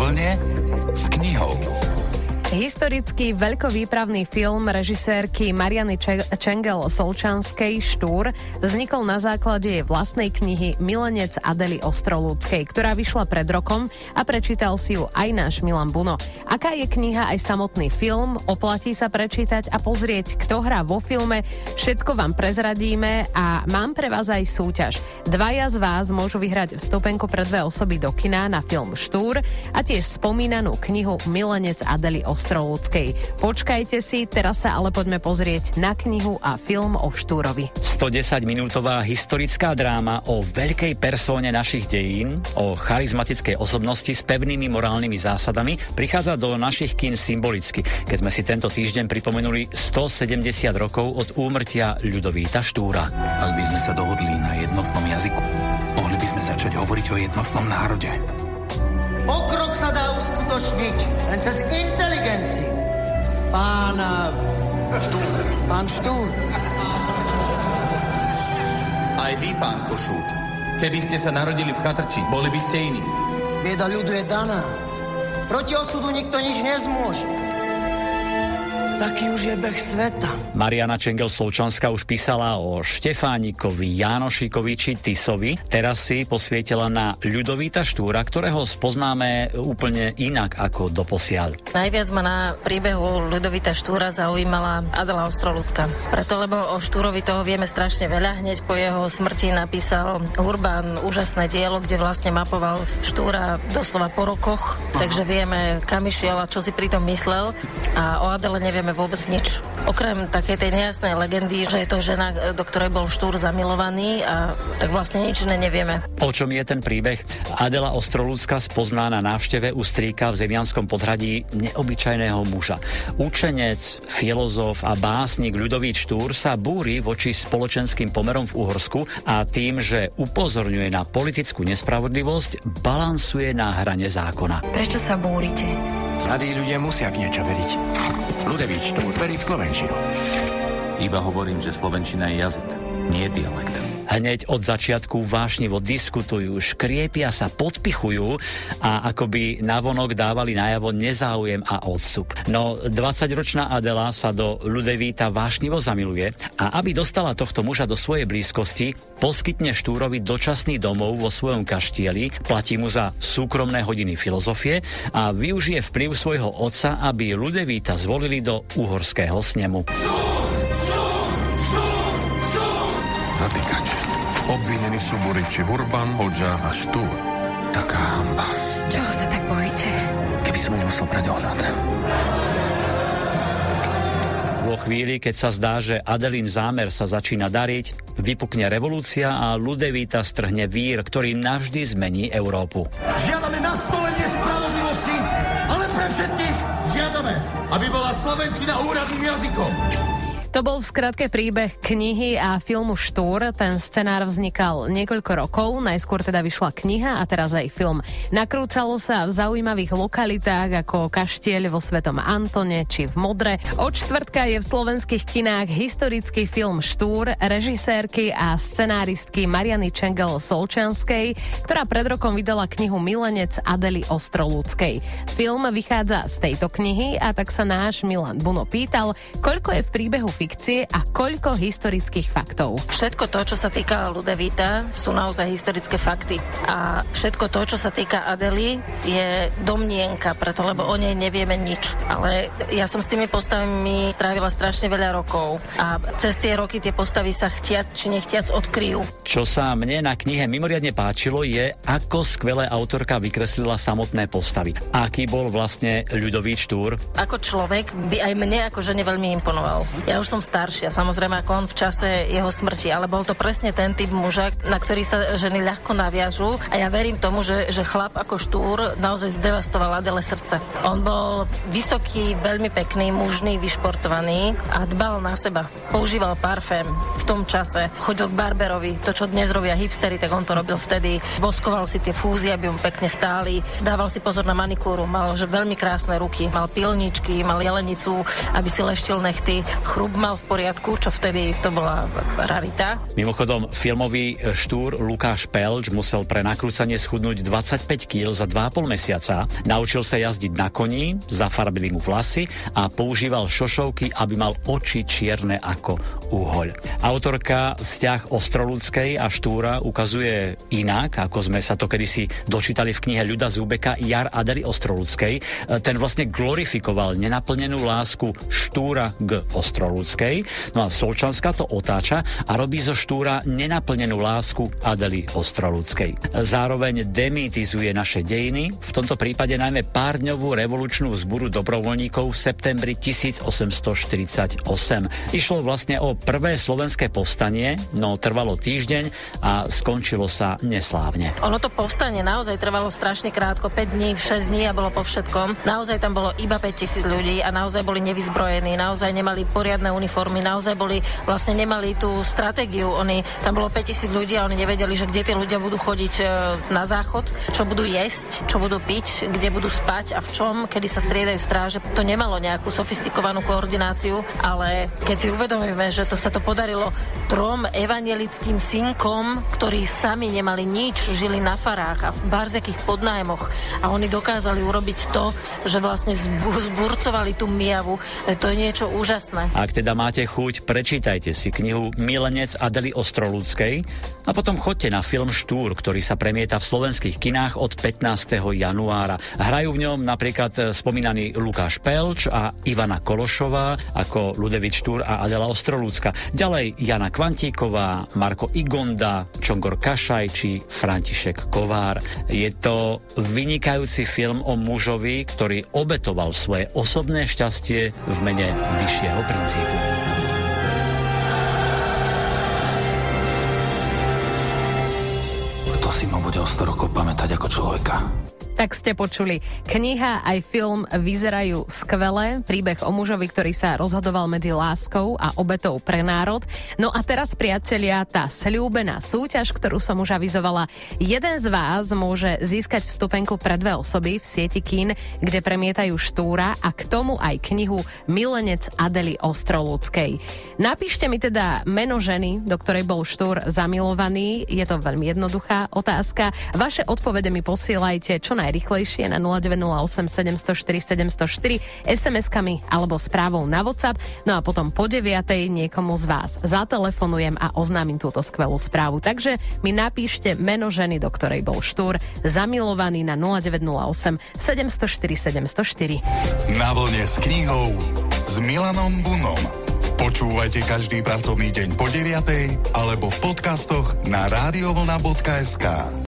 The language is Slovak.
vlne s knihou. Historický veľkovýpravný film režisérky Mariany Čengel-Solčanskej Štúr vznikol na základe jej vlastnej knihy Milenec Adely Ostrolúckej, ktorá vyšla pred rokom a prečítal si ju aj náš Milan Buno. Aká je kniha aj samotný film, oplatí sa prečítať a pozrieť, kto hrá vo filme, všetko vám prezradíme a mám pre vás aj súťaž. Dvaja z vás môžu vyhrať vstupenku pre 2 osoby do kina na film Štúr a tiež spomínanú knihu Milenec Adely Ostrolúckej. Počkajte si, teraz sa ale poďme pozrieť na knihu a film o Štúrovi. 110-minútová historická dráma o veľkej persóne našich dejín, o charizmatickej osobnosti s pevnými morálnymi zásadami prichádza do našich kín symbolicky, keď sme si tento týždeň pripomenuli 170 rokov od úmrtia Ľudovíta Štúra. Ak by sme sa dohodli na jednotnom jazyku, mohli by sme začať hovoriť o jednotnom národe. Pokrok sa dá uskutočniť len cez inteligenciu. Pán Štúr. Aj vy, pán Košút. Keby ste sa narodili v Chatrči, boli by ste iní. Bieda ľudu je daná. Proti osudu nikto nič nezmôže. Taký už je beh sveta. Mariana Čengel-Solčanská už písala o Štefánikovi, Jánošikovi či Tisovi. Teraz si posvietila na Ľudovíta Štúra, ktorého spoznáme úplne inak ako doposiaľ. Najviac ma na príbehu Ľudovíta Štúra zaujímala Adela Ostrolúcka. Preto, lebo o Štúrovi toho vieme strašne veľa. Hneď po jeho smrti napísal Hurban úžasné dielo, kde vlastne mapoval Štúra doslova po rokoch. Takže vieme, kam išiel a čo si pritom myslel. A o Adele nevieme vôbec nič. Okrem takej tej nejasnej legendy, že je to žena, do ktorej bol Štúr zamilovaný a tak vlastne nič iné nevieme. O čom je ten príbeh? Adela Ostrolúcka spozná na návšteve u strýka v Zemianskom podhradí neobyčajného muža. Učenec, filozof a básnik Ľudovít Štúr sa búri voči spoločenským pomerom v Uhorsku a tým, že upozorňuje na politickú nespravodlivosť, balansuje na hrane zákona. Prečo sa búrite? Mladí ľudia musia v niečo veriť. Ľudovít Štúr verí v slovenčinu. Iba hovorím, že slovenčina je jazyk, nie je dialekt. Hneď od začiatku vášnivo diskutujú, škriepia sa, podpichujú a akoby navonok dávali najavo nezáujem a odstup. No 20-ročná Adela sa do Ľudovíta vášnivo zamiluje a aby dostala tohto muža do svojej blízkosti, poskytne Štúrovi dočasný domov vo svojom kaštieli, platí mu za súkromné hodiny filozofie a využije vplyv svojho otca, aby Ľudovíta zvolili do uhorského snemu. Zatýkač. Obvinení sú Buriči Hurban, Hodža a Štúr. Taká hanba. Čoho sa tak bojíte? Keby som nemusel brať ohľad. Vo chvíli, keď sa zdá, že Adelín zámer sa začína dariť, vypukne revolúcia a Ľudovíta strhne vír, ktorý navždy zmení Európu. Žiadame nastolenie spravodlivosti, ale pre všetkých žiadame, aby bola slovenčina úradným jazykom. To bol v skratke príbeh knihy a filmu Štúr. Ten scenár vznikal niekoľko rokov, najskôr teda vyšla kniha a teraz aj film. Nakrúcalo sa v zaujímavých lokalitách ako Kaštieľ vo Svetom Antone či v Modre. Od štvrtka je v slovenských kinách historický film Štúr režisérky a scenáristky Mariany Čengel-Solčanskej, ktorá pred rokom vydala knihu Milenec Adely Ostrolúckej. Film vychádza z tejto knihy a tak sa náš Milan Buno pýtal, koľko je v príbehu fikcie a koľko historických faktov. Všetko to, čo sa týka Ľudovíta, sú naozaj historické fakty. A všetko to, čo sa týka Adely, je domnienka, preto lebo o nej nevieme nič. Ale ja som s tými postavami strávila strašne veľa rokov. A cez tie roky tie postavy sa chtiac či nechtiac odkryjú. Čo sa mne na knihe mimoriadne páčilo, je, ako skvelé autorka vykreslila samotné postavy. Aký bol vlastne Ľudovít Štúr? Ako človek by aj mne ako žene veľmi imponoval. Ja už som staršia, samozrejme ako on v čase jeho smrti, ale bol to presne ten typ muža, na ktorý sa ženy ľahko naviažú a ja verím tomu, že chlap ako Štúr naozaj zdevastoval Adele srdce. On bol vysoký, veľmi pekný, mužný, vyšportovaný a dbal na seba. Používal parfém v tom čase, chodil k barberovi, to čo dnes robia hipstery, tak on to robil vtedy. Voskoval si tie fúzie, aby mu pekne stáli, dával si pozor na manikúru, mal že veľmi krásne ruky, mal pilničky, mal jelenicu, aby si leštil nechty, chrub nemal v poriadku, čo vtedy to bola rarita. Mimochodom, filmový štúr Lukáš Pelč musel pre nakrúcanie schudnúť 25 kg za 2,5 mesiaca. Naučil sa jazdiť na koni, zafarbili mu vlasy a používal šošovky, aby mal oči čierne ako uhoľ. Autorka Vzťah Ostroludskej a Štúra ukazuje inak, ako sme sa to kedysi dočítali v knihe Ľuda Zúbeka Jar Adely Ostroludskej. Ten vlastne glorifikoval nenaplnenú lásku Štúra k Ostroludskej. No a Solčanská to otáča a robí zo Štúra nenaplnenú lásku Adely Ostroludskej. Zároveň demitizuje naše dejiny, v tomto prípade najmä párdňovú revolučnú vzburu dobrovoľníkov v septembri 1848. Išlo vlastne o prvé slovenské povstanie, no trvalo týždeň a skončilo sa neslávne. Ono to povstanie naozaj trvalo strašne krátko, 5 dní, 6 dní a bolo po všetkom. Naozaj tam bolo iba 5000 ľudí a naozaj boli nevyzbrojení, naozaj nemali poriadne uniformy, naozaj vlastne nemali tú stratégiu. Tam bolo 5000 ľudí a oni nevedeli, že kde tí ľudia budú chodiť na záchod, čo budú jesť, čo budú piť, kde budú spať a v čom, kedy sa striedajú stráže. To nemalo nejakú sofistikovanú koordináciu, ale keď si uvedomíme, že sa to podarilo 3 evangelickým synkom, ktorí sami nemali nič, žili na farách a v barziakých podnájmoch a oni dokázali urobiť to, že vlastne zburcovali tú Mijavu. To je niečo úžasné. Ak teda máte chuť, prečítajte si knihu Milenec Adely Ostroludskej a potom choďte na film Štúr, ktorý sa premieta v slovenských kinách od 15. januára. Hrajú v ňom napríklad spomínaný Lukáš Pelč a Ivana Kološová ako Ľudovít Štúr a Adela Ostrolúcka. Ďalej Jana Kvantíková, Marko Igonda, Čongor Kašaj či František Kovár. Je to vynikajúci film o mužovi, ktorý obetoval svoje osobné šťastie v mene vyššieho princípu. Kto si ma bude o 100 rokov pamätať ako človeka? Tak ste počuli. Kniha aj film vyzerajú skvelé. Príbeh o mužovi, ktorý sa rozhodoval medzi láskou a obetou pre národ. No a teraz, priatelia, tá sľúbená súťaž, ktorú som už avizovala. Jeden z vás môže získať vstupenku pre 2 osoby v sieti kín, kde premietajú Štúra a k tomu aj knihu Milenec Adely Ostroludskej. Napíšte mi teda meno ženy, do ktorej bol Štúr zamilovaný. Je to veľmi jednoduchá otázka. Vaše odpovede mi posielajte čo najrýchlejšie na 0908 704 704 SMS-kami alebo správou na WhatsApp. No a potom po 9:00 niekomu z vás zatelefonujem a oznámim túto skvelú správu. Takže mi napíšte meno ženy, do ktorej bol Štúr zamilovaný na 0908 704 704. Na vlne s knihou s Milanom Bunom. Počúvajte každý pracovný deň po 9:00 alebo v podcastoch na radiovlna.sk.